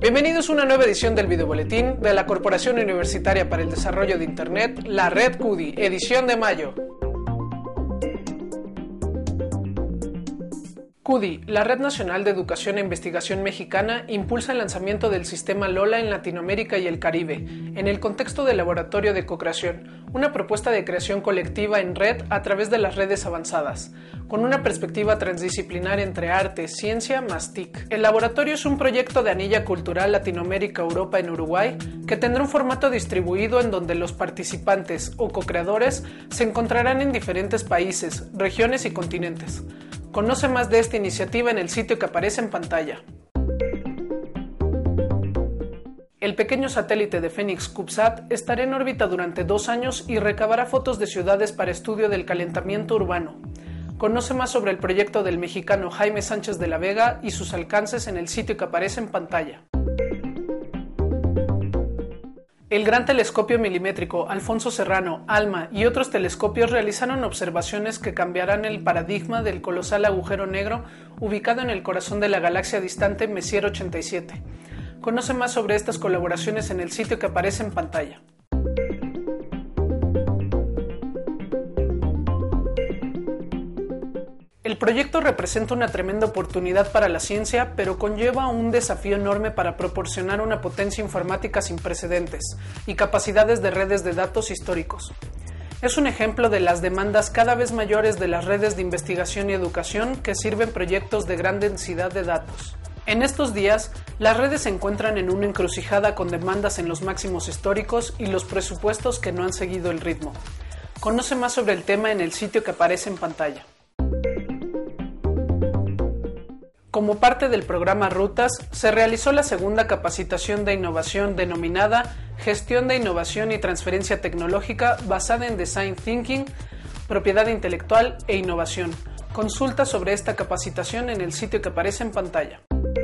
Bienvenidos a una nueva edición del videoboletín de la Corporación Universitaria para el Desarrollo de Internet, la Red CUDI, edición de mayo. CUDI, la Red Nacional de Educación e Investigación Mexicana, impulsa el lanzamiento del sistema LOLA en Latinoamérica y el Caribe, en el contexto del Laboratorio de Co-Creación, una propuesta de creación colectiva en red a través de las redes avanzadas, con una perspectiva transdisciplinar entre arte, ciencia más TIC. El laboratorio es un proyecto de anilla cultural Latinoamérica-Europa en Uruguay, que tendrá un formato distribuido en donde los participantes o co-creadores se encontrarán en diferentes países, regiones y continentes. Conoce más de esta iniciativa en el sitio que aparece en pantalla. El pequeño satélite de Phoenix CubeSat estará en órbita durante 2 años y recabará fotos de ciudades para estudio del calentamiento urbano. Conoce más sobre el proyecto del mexicano Jaime Sánchez de la Vega y sus alcances en el sitio que aparece en pantalla. El Gran Telescopio Milimétrico Alfonso Serrano, ALMA y otros telescopios realizaron observaciones que cambiarán el paradigma del colosal agujero negro ubicado en el corazón de la galaxia distante Messier 87. Conoce más sobre estas colaboraciones en el sitio que aparece en pantalla. El proyecto representa una tremenda oportunidad para la ciencia, pero conlleva un desafío enorme para proporcionar una potencia informática sin precedentes y capacidades de redes de datos históricos. Es un ejemplo de las demandas cada vez mayores de las redes de investigación y educación que sirven proyectos de gran densidad de datos. En estos días, las redes se encuentran en una encrucijada con demandas en los máximos históricos y los presupuestos que no han seguido el ritmo. Conoce más sobre el tema en el sitio que aparece en pantalla. Como parte del programa Rutas, se realizó la segunda capacitación de innovación denominada Gestión de Innovación y Transferencia Tecnológica basada en Design Thinking, Propiedad Intelectual e Innovación. Consulta sobre esta capacitación en el sitio que aparece en pantalla.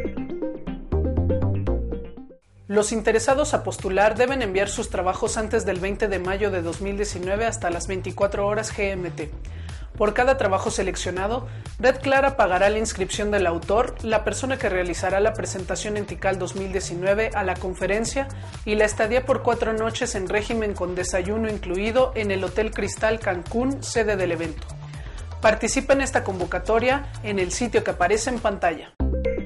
Los interesados a postular deben enviar sus trabajos antes del 20 de mayo de 2019 hasta las 24 horas GMT. Por cada trabajo seleccionado, Red Clara pagará la inscripción del autor, la persona que realizará la presentación en TICAL 2019 a la conferencia y la estadía por 4 noches en régimen con desayuno incluido en el Hotel Cristal Cancún, sede del evento. Participa en esta convocatoria en el sitio que aparece en pantalla.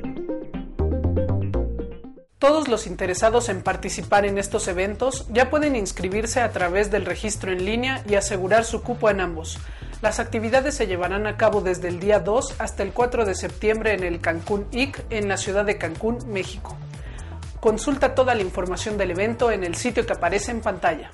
Todos los interesados en participar en estos eventos ya pueden inscribirse a través del registro en línea y asegurar su cupo en ambos. Las actividades se llevarán a cabo desde el día 2 hasta el 4 de septiembre en el Cancún IC en la ciudad de Cancún, México. Consulta toda la información del evento en el sitio que aparece en pantalla.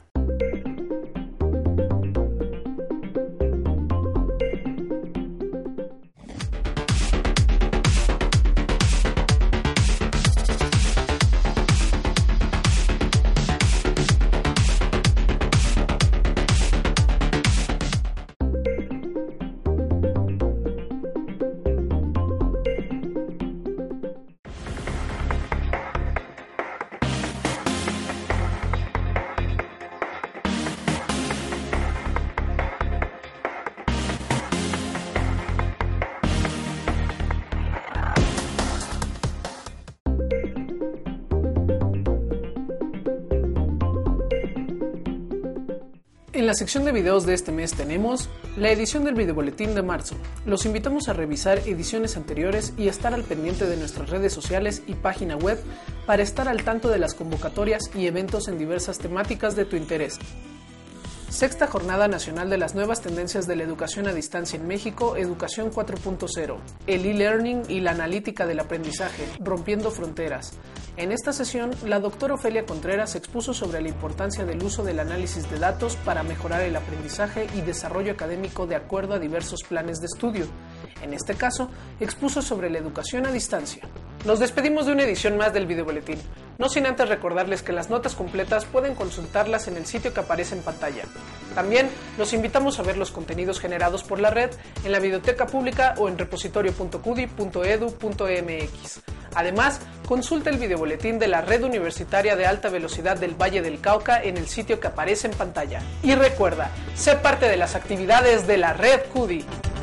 En la sección de videos de este mes tenemos la edición del videoboletín de marzo. Los invitamos a revisar ediciones anteriores y estar al pendiente de nuestras redes sociales y página web para estar al tanto de las convocatorias y eventos en diversas temáticas de tu interés. Sexta Jornada Nacional de las Nuevas Tendencias de la Educación a Distancia en México, Educación 4.0, el e-learning y la analítica del aprendizaje, rompiendo fronteras. En esta sesión, la doctora Ofelia Contreras expuso sobre la importancia del uso del análisis de datos para mejorar el aprendizaje y desarrollo académico de acuerdo a diversos planes de estudio. En este caso, expuso sobre la educación a distancia. Nos despedimos de una edición más del videoboletín, no sin antes recordarles que las notas completas pueden consultarlas en el sitio que aparece en pantalla. También los invitamos a ver los contenidos generados por la red en la biblioteca pública o en repositorio.cudi.edu.mx. Además, consulta el videoboletín de la Red Universitaria de Alta Velocidad del Valle del Cauca en el sitio que aparece en pantalla. Y recuerda, sé parte de las actividades de la Red CUDI.